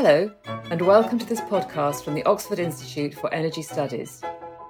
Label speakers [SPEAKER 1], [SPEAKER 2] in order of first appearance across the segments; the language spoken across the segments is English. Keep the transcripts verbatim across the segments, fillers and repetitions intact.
[SPEAKER 1] Hello, and welcome to this podcast from the Oxford Institute for Energy Studies.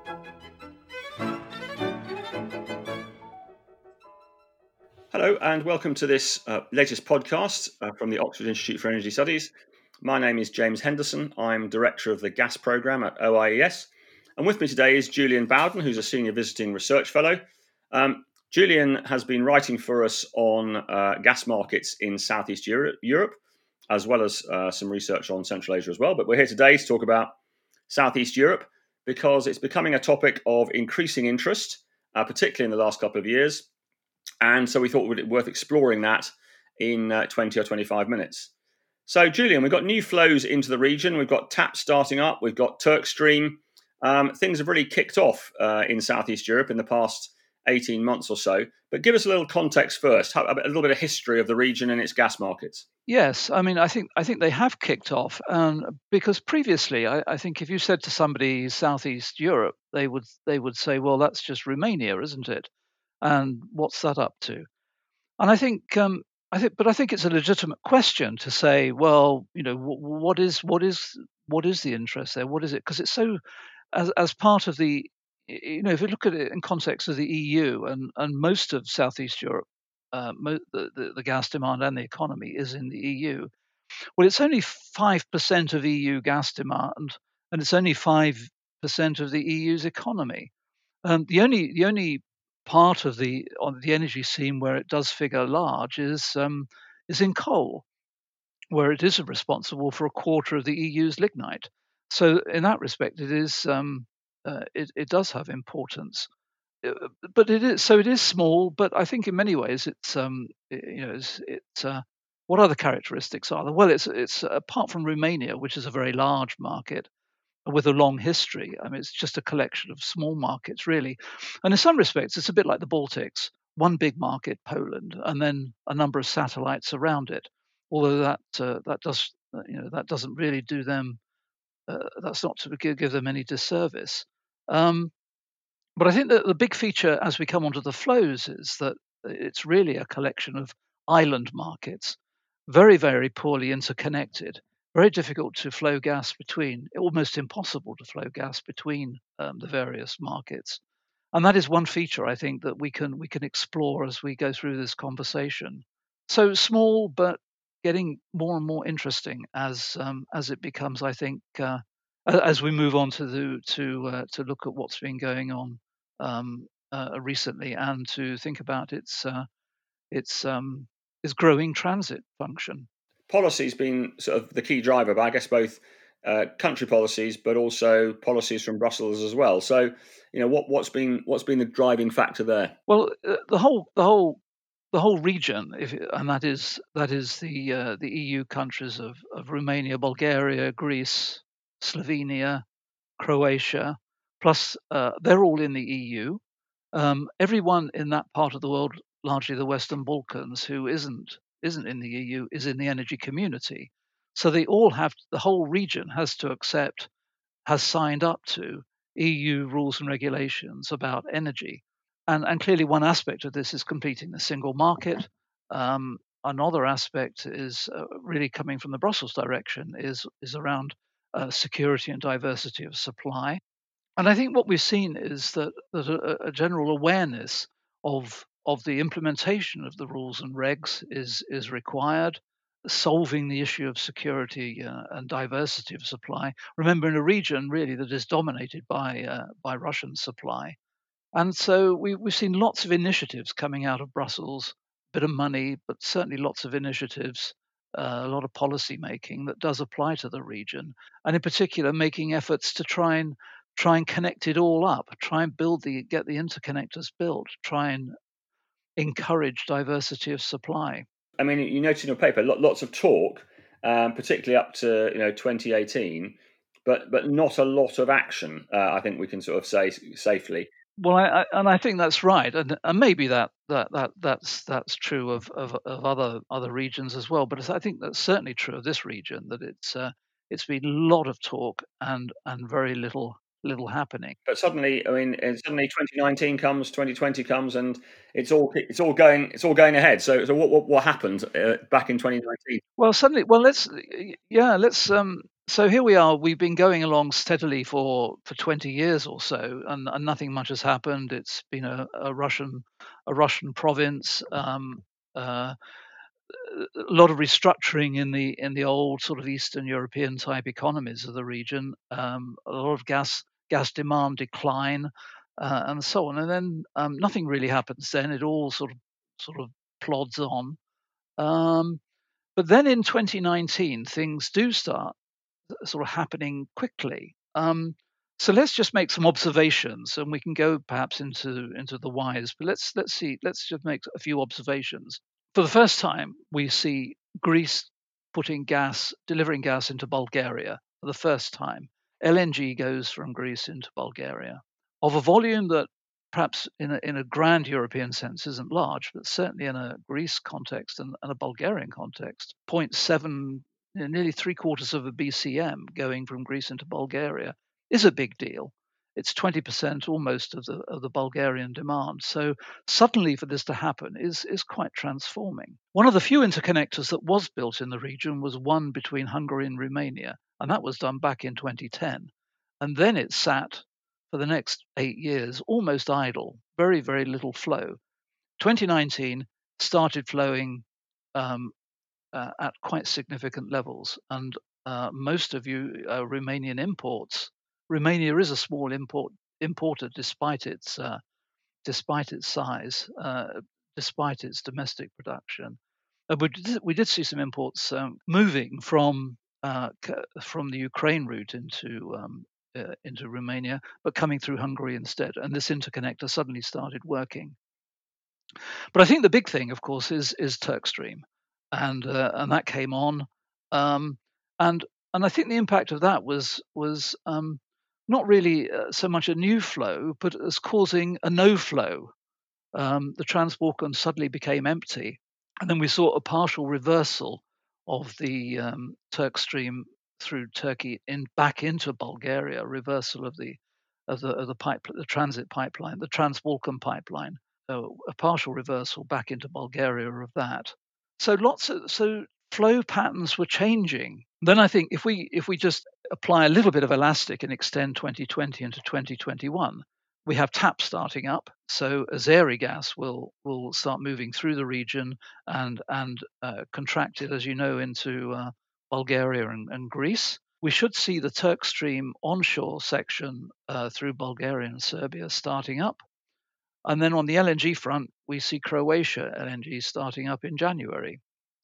[SPEAKER 2] Hello, and welcome to this uh, latest podcast uh, from the Oxford Institute for Energy Studies. My name is James Henderson. I'm Director of the Gas Programme at O I E S. And with me today is Julian Bowden, who's a Senior Visiting Research Fellow. Um, Julian has been writing for us on uh, gas markets in Southeast Europe, Europe as well as uh, some research on Central Asia as well. But we're here today to talk about Southeast Europe because it's becoming a topic of increasing interest, uh, particularly in the last couple of years. And so we thought it would be worth exploring that in uh, twenty or twenty-five minutes. So, Julian, we've got new flows into the region. We've got TAP starting up. We've got Turkstream. Um, things have really kicked off uh, in Southeast Europe in the past eighteen months or so. But give us a little context first, a little bit of history of the region and its gas markets.
[SPEAKER 3] Yes, I mean, I think I think they have kicked off, um, because previously, I, I think if you said to somebody Southeast Europe, they would they would say, "Well, that's just Romania, isn't it? And what's that up to?" And I think um, I think, but I think it's a legitimate question to say, well, you know, wh- what is what is what is the interest there? What is it? Because it's so as as part of the, you know, if you look at it in context of the E U and and most of Southeast Europe, uh, mo- the, the the gas demand and the economy is in the E U. Well, it's only five percent of E U gas demand, and it's only five percent of the E U's economy. Um, the only the only part of the on the energy scene where it does figure large is um, is in coal, where it is responsible for a quarter of the E U's lignite. So in that respect, it is um, uh, it, it does have importance. Uh, But it is so it is small, but I think in many ways it's um, i- you know it's, it's uh, what other characteristics are there? Well, it's it's apart from Romania, which is a very large market with a long history. I mean, it's just a collection of small markets, really. And in some respects, it's a bit like the Baltics: one big market, Poland, and then a number of satellites around it. Although that uh, that does uh, you know that doesn't really do them. Uh, that's not to give, give them any disservice. Um, but I think that the big feature as we come onto the flows is that it's really a collection of island markets, very, very poorly interconnected, very difficult to flow gas between, almost impossible to flow gas between um, the various markets. And that is one feature I think that we can we can explore as we go through this conversation. So small, but getting more and more interesting as um, as it becomes, I think, uh, a- as we move on to the, to uh, to look at what's been going on um, uh, recently and to think about its uh, its um, its growing transit function.
[SPEAKER 2] Policy's been sort of the key driver, but I guess both uh, country policies, but also policies from Brussels as well. So, you know, what, what's been what's been the driving factor there?
[SPEAKER 3] Well, uh, the whole the whole the whole region, if, and that is that is the uh, the E U countries of, of Romania, Bulgaria, Greece, Slovenia, Croatia, plus uh, they're all in the E U. Um, everyone in that part of the world, largely the Western Balkans, who isn't isn't in the E U, is in the energy community. So they all have the whole region has to accept, has signed up to E U rules and regulations about energy. And, and clearly, one aspect of this is completing the single market. Um, another aspect is uh, really coming from the Brussels direction is, is around uh, security and diversity of supply. And I think what we've seen is that, that a, a general awareness of of the implementation of the rules and regs is is required. Solving the issue of security uh, and diversity of supply. Remember, in a region really that is dominated by uh, by Russian supply, and so we, we've seen lots of initiatives coming out of Brussels, a bit of money, but certainly lots of initiatives, uh, a lot of policy making that does apply to the region, and in particular making efforts to try and try and connect it all up, try and build the get the interconnectors built, try and encourage diversity of supply.
[SPEAKER 2] I mean, you noted in your paper lots of talk, um, particularly up to you know twenty eighteen, but but not a lot of action. Uh, I think we can sort of say safely.
[SPEAKER 3] Well, I, I, and I think that's right, and, and maybe that, that that that's that's true of, of of other other regions as well. But it's- I think that's certainly true of this region that it's uh, it's been a lot of talk and and very little little happening.
[SPEAKER 2] But suddenly, I mean, and suddenly twenty nineteen comes, twenty twenty comes, and it's all it's all going it's all going ahead. So, so what what, what happened uh, back in twenty nineteen?
[SPEAKER 3] Well, suddenly, well, let's yeah, let's. Um, so here we are. We've been going along steadily for for twenty years or so, and, and nothing much has happened. It's been a, a Russian a Russian province. Um, uh, a lot of restructuring in the in the old sort of Eastern European type economies of the region. Um, a lot of gas gas demand decline, uh, and so on. And then um, nothing really happens. Then it all sort of sort of plods on. Um, but then in twenty nineteen, things do start sort of happening quickly. Um, so let's just make some observations, and we can go perhaps into into the whys. But let's let's see. Let's just make a few observations. For the first time, we see Greece putting gas, delivering gas into Bulgaria for the first time. L N G goes from Greece into Bulgaria of a volume that perhaps in a, in a grand European sense isn't large, but certainly in a Greece context and, and a Bulgarian context, zero point seven, you know, nearly three quarters of a B C M going from Greece into Bulgaria is a big deal. It's twenty percent almost of the of the Bulgarian demand. So suddenly for this to happen is is quite transforming. One of the few interconnectors that was built in the region was one between Hungary and Romania, and that was done back in twenty ten. And then it sat for the next eight years almost idle, very very little flow. twenty nineteen started flowing um, uh, at quite significant levels, and uh, most of you uh, Romanian imports. Romania is a small import importer despite its uh, despite its size, uh, despite its domestic production. Uh, we, did, we did see some imports um, moving from uh, from the Ukraine route into um, uh, into Romania, but coming through Hungary instead. And this interconnector suddenly started working. But I think the big thing, of course, is is Turkstream, and uh, and that came on, um, and and I think the impact of that was was um, not really uh, so much a new flow, but as causing a no flow. Um, the Transbalkan suddenly became empty, and then we saw a partial reversal of the um, Turk stream through Turkey in back into Bulgaria, reversal of the of the of the pipe, the transit pipeline, the Transbalkan pipeline, so a partial reversal back into Bulgaria of that. So lots of so flow patterns were changing. Then I think if we if we just apply a little bit of elastic and extend twenty twenty into twenty twenty-one, we have TAP starting up, so Azeri gas will will start moving through the region and and uh, contracted, as you know, into uh, Bulgaria and, and Greece. We should see the Turk Stream onshore section uh, through Bulgaria and Serbia starting up, and then on the L N G front, we see Croatia L N G starting up in January.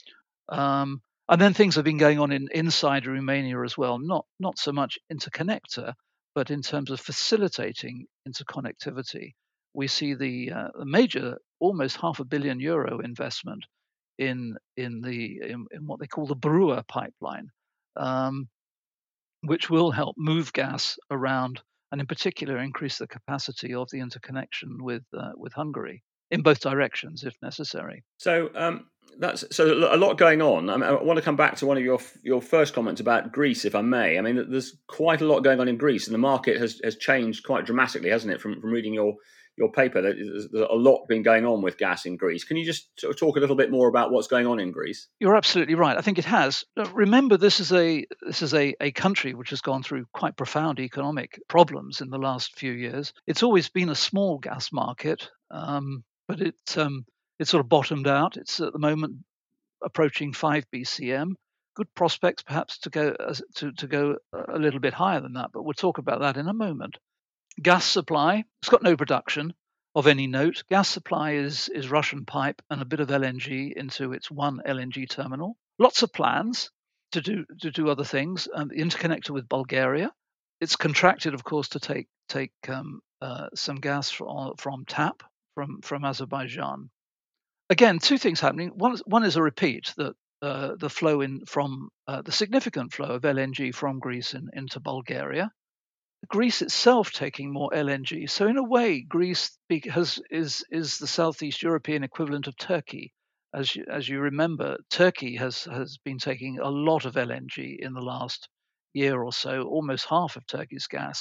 [SPEAKER 3] Um, and then things have been going on in inside Romania as well, not not so much interconnector, but in terms of facilitating interconnectivity. We see the, uh, the major, almost half a billion euro investment in in the in, in what they call the Brewer pipeline, um, which will help move gas around and, in particular, increase the capacity of the interconnection with uh, with Hungary in both directions, if necessary.
[SPEAKER 2] So um, that's so a lot going on. I, mean, I want to come back to one of your your first comments about Greece, if I may. I mean, there's quite a lot going on in Greece, and the market has, has changed quite dramatically, hasn't it? From from reading your your paper, there's, there's a lot been going on with gas in Greece. Can you just sort of talk a little bit more about what's going on in Greece?
[SPEAKER 3] You're absolutely right. I think it has. Remember, this is a this is a, a country which has gone through quite profound economic problems in the last few years. It's always been a small gas market, um, but it um, it sort of bottomed out. It's at the moment approaching five B C M. Good prospects, perhaps, to go to to go a little bit higher than that. But we'll talk about that in a moment. Gas supply. It's got no production of any note. Gas supply is is Russian pipe and a bit of L N G into its one L N G terminal. Lots of plans to do to do other things. Um, the interconnector with Bulgaria. It's contracted, of course, to take take um, uh, some gas from, from TAP from from Azerbaijan. Again, two things happening. One one is a repeat that uh, the flow in from uh, the significant flow of L N G from Greece in, into Bulgaria. Greece itself taking more L N G. So in a way, Greece has, is is the Southeast European equivalent of Turkey. As you, as you remember, Turkey has has been taking a lot of L N G in the last year or so, almost half of Turkey's gas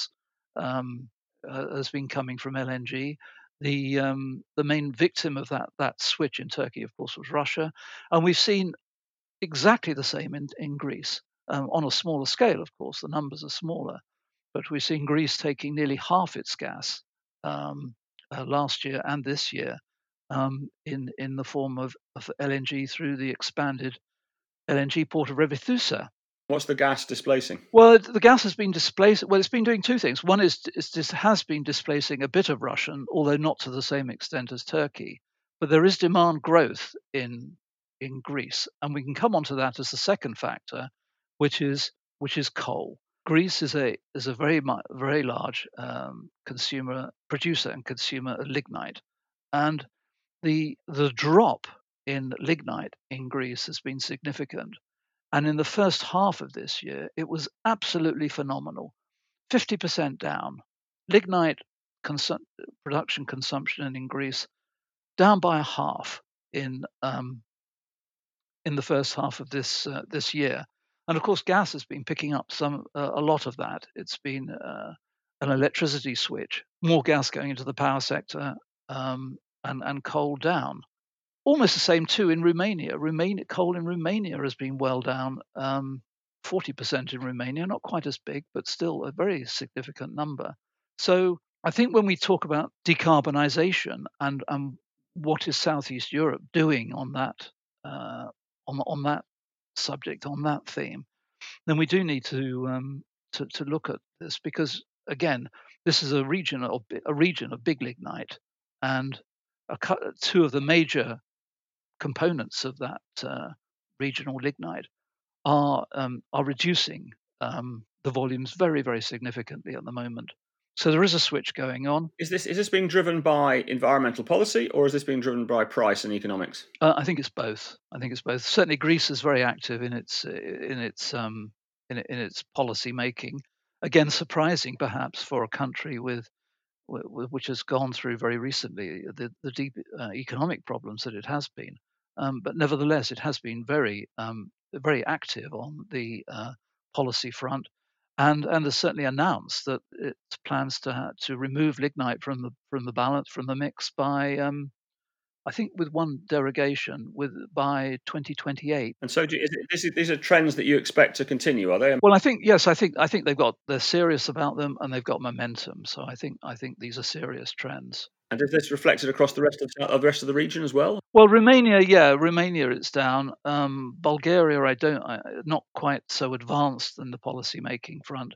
[SPEAKER 3] um, uh, has been coming from L N G. The um, the main victim of that that switch in Turkey, of course, was Russia, and we've seen exactly the same in in Greece, um, on a smaller scale. Of course, the numbers are smaller, but we've seen Greece taking nearly half its gas um, uh, last year and this year um, in in the form of, of L N G through the expanded L N G port of Revithoussa.
[SPEAKER 2] What's the gas displacing?
[SPEAKER 3] Well, the gas has been displaced. Well, it's been doing two things. One is it has been displacing a bit of Russian, although not to the same extent as Turkey. But there is demand growth in in Greece, and we can come on to that as the second factor, which is which is coal. Greece is a is a very very large um, consumer producer and consumer of lignite, and the the drop in lignite in Greece has been significant. And in the first half of this year, it was absolutely phenomenal. fifty percent down. Lignite consu- production consumption in Greece down by a half in um, in the first half of this uh, this year. And of course, gas has been picking up some uh, a lot of that. It's been uh, an electricity switch, more gas going into the power sector, um, and and coal down. Almost the same too in Romania. Romania coal in Romania has been well down, um, forty percent in Romania, not quite as big, but still a very significant number. So I think when we talk about decarbonisation and, and what is Southeast Europe doing on that uh, on on that subject, on that theme, then we do need to um, to, to look at this because again, this is a region of a region of big lignite, and a, two of the major components of that uh, regional lignite are um, are reducing um, the volumes very very significantly at the moment. So there is a switch going on.
[SPEAKER 2] Is this is this being driven by environmental policy, or is this being driven by price and economics?
[SPEAKER 3] Uh, I think it's both. I think it's both. Certainly, Greece is very active in its in its um, in, in its policy making. Again, surprising perhaps for a country with which has gone through very recently the, the deep uh, economic problems that it has been. Um, but nevertheless, it has been very, um, very active on the uh, policy front, and and has certainly announced that it plans to ha- to remove lignite from the from the balance from the mix by um, I think with one derogation with by twenty twenty-eight.
[SPEAKER 2] And so, do, is it, this is, these are trends that you expect to continue, are they?
[SPEAKER 3] Well, I think yes, I think I think they've got they're serious about them and they've got momentum. So I think I think these are serious trends.
[SPEAKER 2] And is this reflected across the rest of, of the rest of the region as well?
[SPEAKER 3] Well, Romania, yeah, Romania, it's down. Um, Bulgaria, I don't, I, not quite so advanced in the policy making front.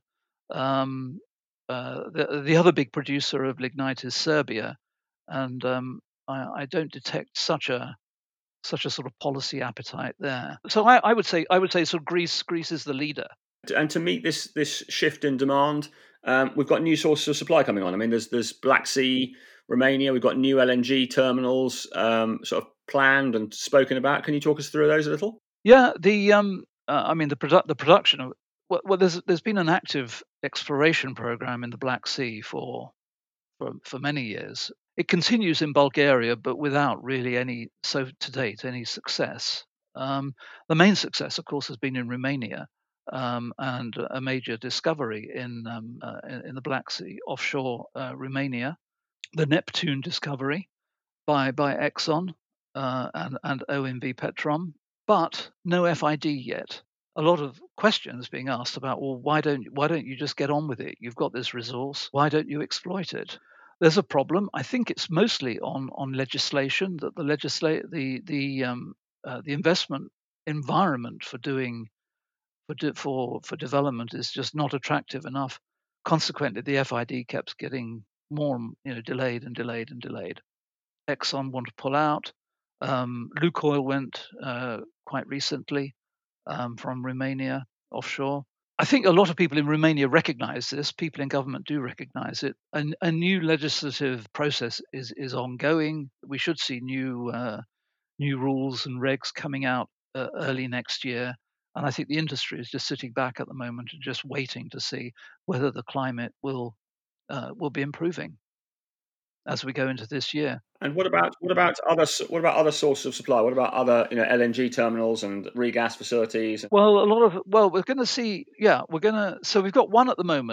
[SPEAKER 3] Um, uh, the the other big producer of lignite is Serbia, and um, I, I don't detect such a such a sort of policy appetite there. So I, I would say I would say sort of Greece Greece is the leader.
[SPEAKER 2] And to meet this this shift in demand, um, we've got new sources of supply coming on. I mean, there's there's Black Sea, Romania. We've got new L N G terminals um, sort of planned and spoken about. Can you talk us through those a little?
[SPEAKER 3] Yeah, the um, uh, I mean the produ- the production of well, well, there's there's been an active exploration program in the Black Sea for for for many years. It continues in Bulgaria, but without really any so to date any success. Um, the main success, of course, has been in Romania, um, and a major discovery in um, uh, in, in the Black Sea offshore uh, Romania, the Neptune discovery by by Exxon uh, and and O M V Petrom, but no F I D yet. A lot of questions being asked about, well, why don't why don't you just get on with it? You've got this resource. Why don't you exploit it? There's a problem. I think it's mostly on on legislation that the legislate the the um, uh, the investment environment for doing for de- for for development is just not attractive enough. Consequently, the F I D kept getting more you know delayed and delayed and delayed. Exxon want to pull out. Um, Lukoil went uh, quite recently um, from Romania offshore. I think a lot of people in Romania recognize this. People in government do recognize it. And a new legislative process is is ongoing. We should see new uh, new rules and regs coming out uh, early next year. And I think the industry is just sitting back at the moment and just waiting to see whether the climate will uh, will be improving as we go into this year.
[SPEAKER 2] And what about what about other what about other sources of supply? What about other you know L N G terminals and regas facilities?
[SPEAKER 3] Well, a lot of well, we're going to see. Yeah, we're going to. So we've got one at the moment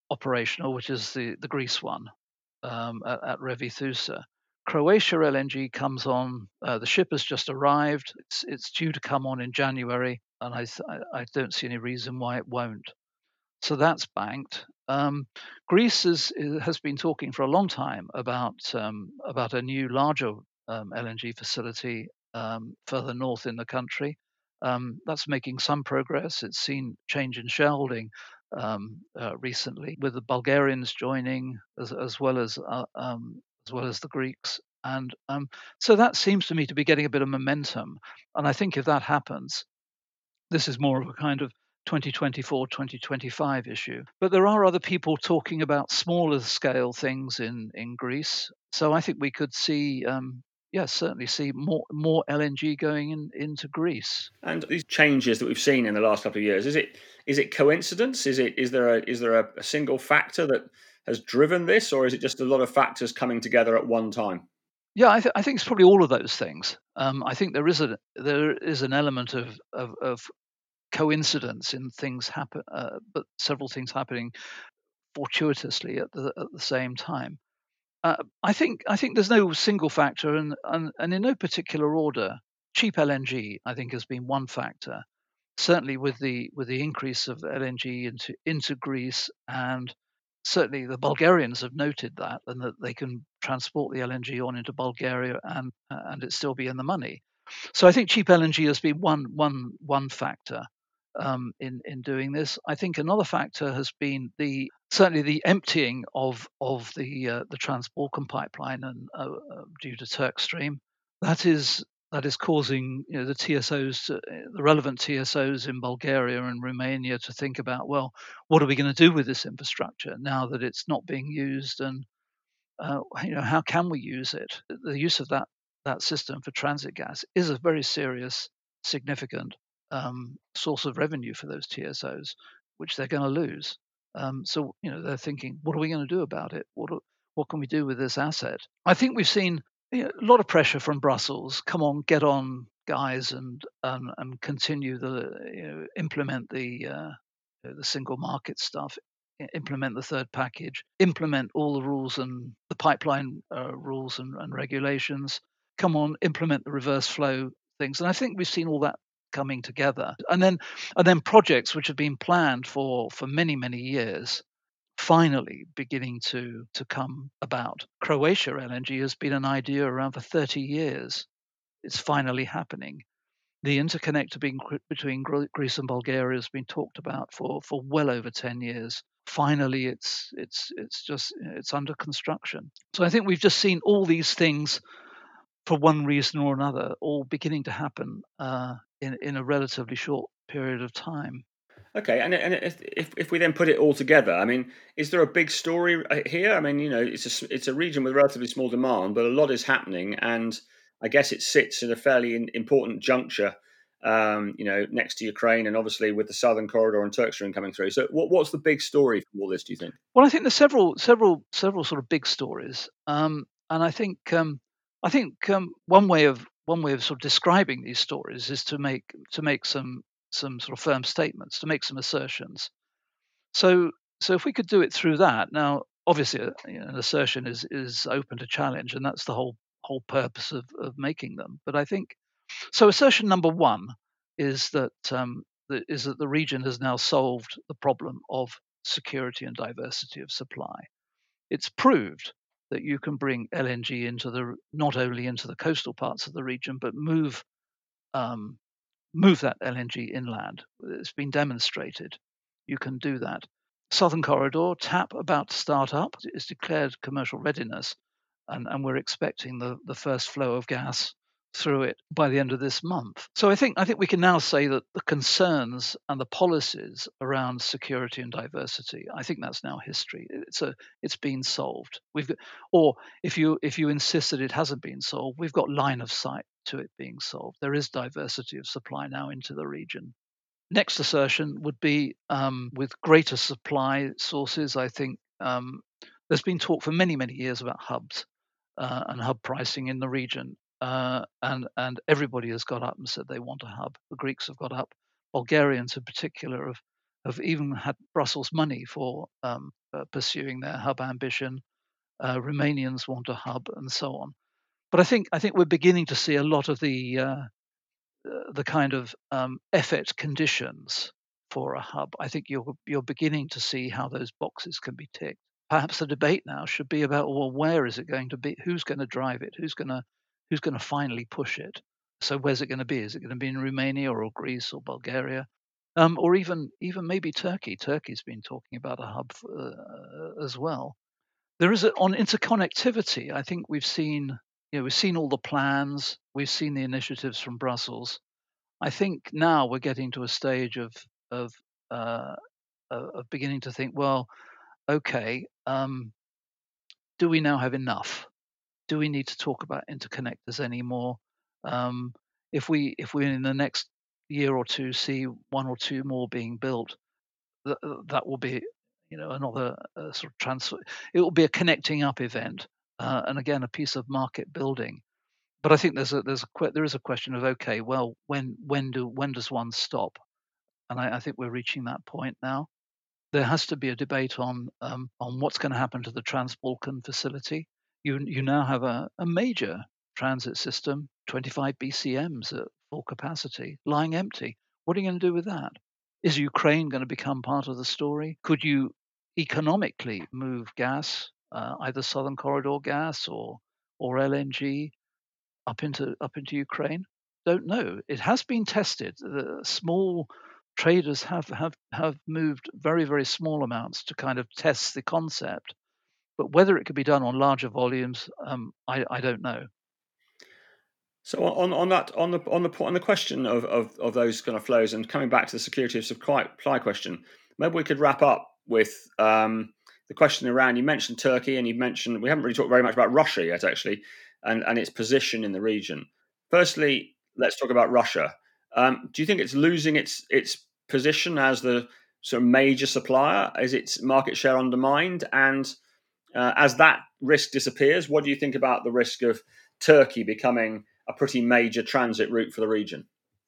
[SPEAKER 3] operational, which is the, the Greece one um, at, at Revithousa. Croatia L N G comes on. Uh, the ship has just arrived. It's it's due to come on in January, and I I don't see any reason why it won't. So that's banked. Um, Greece is, has been talking for a long time about um, about a new larger um, L N G facility um, further north in the country. Um, that's making some progress. It's seen change in shareholding um, uh, recently, with the Bulgarians joining as, as well as uh, um, as well as the Greeks, and um, so that seems to me to be getting a bit of momentum. And I think if that happens, this is more of a kind of twenty twenty-four, twenty twenty-five issue. But there are other people talking about smaller scale things in, in Greece. So I think we could see, um, yes, certainly see more more L N G going in, into Greece.
[SPEAKER 2] And these changes that we've seen in the last couple of years, is it is it coincidence? Is it is there a is there a, a single factor that has driven this, or is it just a lot of factors coming together at one time?
[SPEAKER 3] Yeah, I, th- I think it's probably all of those things. Um, I think there is a there is an element of of, of coincidence in things happen, uh, but several things happening fortuitously at the at the same time. Uh, I think I think there's no single factor, and, and and in no particular order. Cheap L N G, I think, has been one factor. Certainly, with the with the increase of L N G into into Greece, and certainly the Bulgarians have noted that, and that they can transport the L N G on into Bulgaria, and and it still be in the money. So I think cheap L N G has been one one one factor um, in in doing this. I think another factor has been the certainly the emptying of of the uh, the Trans-Balkan pipeline and uh, uh, due to Turkstream. That is that is causing, you know, the T S Os, to, the relevant T S Os in Bulgaria and Romania, to think about, well, what are we going to do with this infrastructure now that it's not being used, and uh, you know, how can we use it? The use of that that system for transit gas is a very serious, significant um, source of revenue for those T S Os, which they're going to lose. Um, so, you know, they're thinking, what are we going to do about it? What are, what can we do with this asset? I think we've seen, you know, a lot of pressure from Brussels. Come on, get on, guys, and um, and continue the, you know, implement the uh, the single market stuff, implement the third package, implement all the rules and the pipeline uh, rules and, and regulations. Come on, implement the reverse flow things. And I think we've seen all that coming together. And then and then projects which have been planned for for many, many years finally beginning to to come about. Croatia L N G has been an idea around for thirty years. It's finally happening. The interconnector being, between Greece and Bulgaria has been talked about for, for well over ten years. Finally, it's it's it's just it's under construction. So I think we've just seen all these things, for one reason or another, all beginning to happen uh, in in a relatively short period of time.
[SPEAKER 2] Okay, and and if if we then put it all together, I mean, is there a big story uh, here? I mean, you know, it's a it's a region with relatively small demand, but a lot is happening, and I guess it sits in a fairly in, important juncture, um, you know, next to Ukraine, and obviously with the Southern Corridor and Turkstream coming through. So, what what's the big story from all this? Do you think?
[SPEAKER 3] Well, I think there's several several several sort of big stories, um, and I think um, I think um, one way of one way of sort of describing these stories is to make to make some some sort of firm statements, to make some assertions. So so if we could do it through that, now obviously, uh, you know, an assertion is is open to challenge, and that's the whole whole purpose of of making them. But I think so. Assertion number one is that um, that is that the region has now solved the problem of security and diversity of supply. It's proved that you can bring L N G into the not only into the coastal parts of the region, but move um, move that L N G inland. It's been demonstrated you can do that. Southern Corridor, TAP, about to start up, is declared commercial readiness, and, and we're expecting the, the first flow of gas through it by the end of this month. So I think I think we can now say that the concerns and the policies around security and diversity, I think that's now history. It's a it's been solved. We've got, or if you if you insist that it hasn't been solved, we've got line of sight to it being solved. There is diversity of supply now into the region. Next assertion would be um, with greater supply sources. I think um, there's been talk for many, many years about hubs uh, and hub pricing in the region. Uh, and, and everybody has got up and said they want a hub. The Greeks have got up. Bulgarians in particular have, have even had Brussels money for um, uh, pursuing their hub ambition. Uh, Romanians want a hub, and so on. But I think I think we're beginning to see a lot of the uh, uh, the kind of um, effort conditions for a hub. I think you're you're beginning to see how those boxes can be ticked. Perhaps the debate now should be about, well, where is it going to be? Who's going to drive it? Who's going to who's going to finally push it? So where's it going to be? Is it going to be in Romania or Greece or Bulgaria, um, or even even maybe Turkey? Turkey's been talking about a hub uh, as well. There is a, on interconnectivity. I think we've seen you know we've seen all the plans, we've seen the initiatives from Brussels. I think now we're getting to a stage of of uh, of beginning to think, well, okay, um, do we now have enough? Do we need to talk about interconnectors anymore? Um, if we if we in the next year or two see one or two more being built, that that will be you know another uh, sort of transfer. It will be a connecting up event, uh, and again a piece of market building. But I think there's a there's a que- there is a question of, okay, well, when when do when does one stop? And I, I think we're reaching that point now. There has to be a debate on um, on what's going to happen to the Trans-Balkan facility. You you now have a, a major transit system, twenty-five B C Ms at full capacity, lying empty. What are you going to do with that? Is Ukraine going to become part of the story? Could you economically move gas, uh, either Southern Corridor gas or or L N G, up into up into Ukraine? Don't know. It has been tested. The small traders have have have moved very very small amounts to kind of test the concept, but whether it could be done on larger volumes, um, I, I don't know.
[SPEAKER 2] So on, on that on the on the on the question of, of, of those kind of flows, and coming back to the security of supply question, maybe we could wrap up with um, the question around, you mentioned Turkey, and you mentioned, we haven't really talked very much about Russia yet actually, and, and its position in the region. Firstly, let's talk about Russia. Um, do you think it's losing its its position as the sort of major supplier? Is its market share undermined? And uh, as that risk disappears, what do you think about the risk of Turkey becoming a pretty major transit route for the region?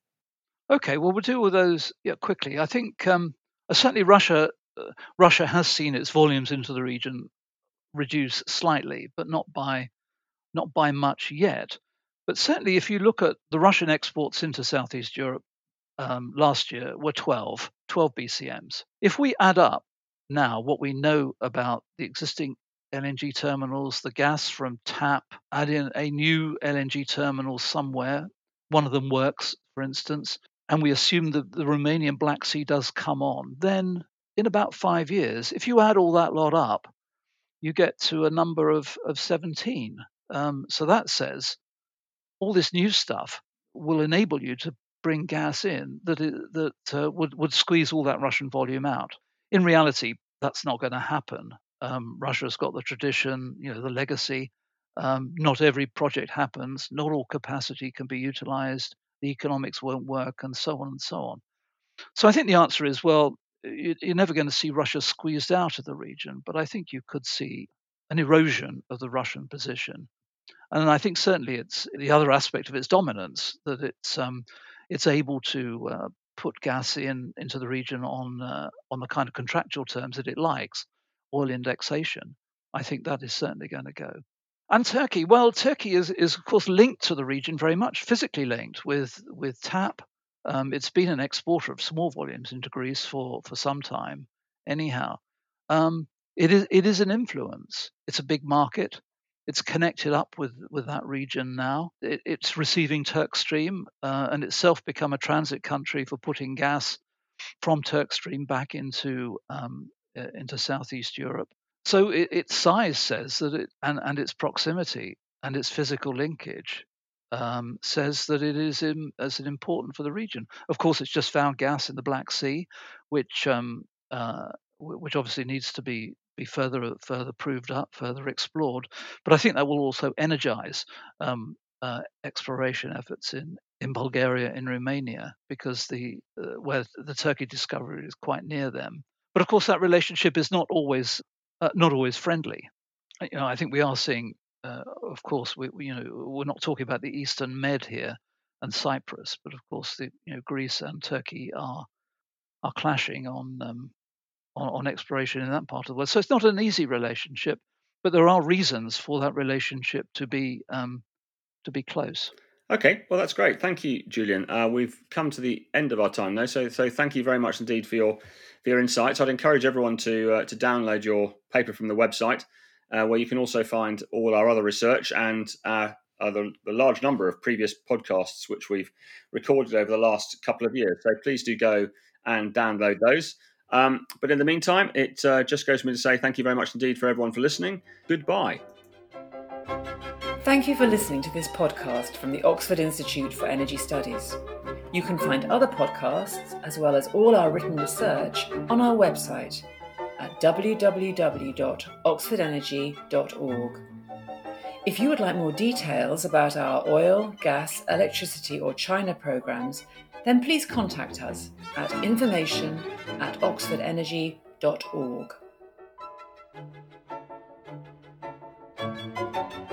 [SPEAKER 3] Okay, well we'll deal with those yeah, quickly. I think um, uh, certainly Russia uh, Russia has seen its volumes into the region reduce slightly, but not by not by much yet. But certainly, if you look at the Russian exports into Southeast Europe, um, last year were twelve, twelve B C Ms. If we add up now what we know about the existing L N G terminals, the gas from TAP, add in a new L N G terminal somewhere, one of them works, for instance, and we assume that the Romanian Black Sea does come on, then in about five years, if you add all that lot up, you get to a number of, of seventeen. Um, so that says all this new stuff will enable you to bring gas in that it, that uh, would would squeeze all that Russian volume out. In reality, that's not going to happen. Um, Russia's got the tradition, you know, the legacy. Um, not every project happens. Not all capacity can be utilized. The economics won't work, and so on and so on. So I think the answer is, well, you- you're never going to see Russia squeezed out of the region, but I think you could see an erosion of the Russian position. And I think certainly it's the other aspect of its dominance, that it's um, it's able to uh, put gas in into the region on uh, on the kind of contractual terms that it likes, oil indexation. I think that is certainly going to go. And Turkey, well, Turkey is is of course linked to the region very much, physically linked with with TAP. Um, it's been an exporter of small volumes into Greece for for some time. Anyhow, um, it is it is an influence. It's a big market. It's connected up with with that region now. It, it's receiving Turkstream uh, and itself become a transit country for putting gas from Turkstream back into um, uh, into Southeast Europe. So it, its size says that it, and, and its proximity and its physical linkage um, says that it is in, as important for the region. Of course, it's just found gas in the Black Sea, which um, uh, which obviously needs to be be further further proved up, further explored. But I think that will also energize um, uh, exploration efforts in in Bulgaria, in Romania, because the uh, where the Turkey discovery is quite near them. But of course, that relationship is not always uh, not always friendly. You know, I think we are seeing, uh, of course, we, we, you know, we're not talking about the Eastern Med here and Cyprus, but of course, the, you know, Greece and Turkey are are clashing on, um, on on exploration in that part of the world. So it's not an easy relationship, but there are reasons for that relationship to be um, to be close.
[SPEAKER 2] Okay, well, that's great. Thank you, Julian. Uh, we've come to the end of our time now, so so thank you very much indeed for your for your insights. I'd encourage everyone to uh, to download your paper from the website, uh, where you can also find all our other research and uh, uh, the, the large number of previous podcasts which we've recorded over the last couple of years. So please do go and download those. Um, but in the meantime, it uh, just goes to me to say thank you very much indeed for everyone for listening. Goodbye.
[SPEAKER 1] Thank you for listening to this podcast from the Oxford Institute for Energy Studies. You can find other podcasts, as well as all our written research, on our website at w w w dot oxford energy dot org. If you would like more details about our oil, gas, electricity or China programs, then please contact us at information at oxford energy dot org.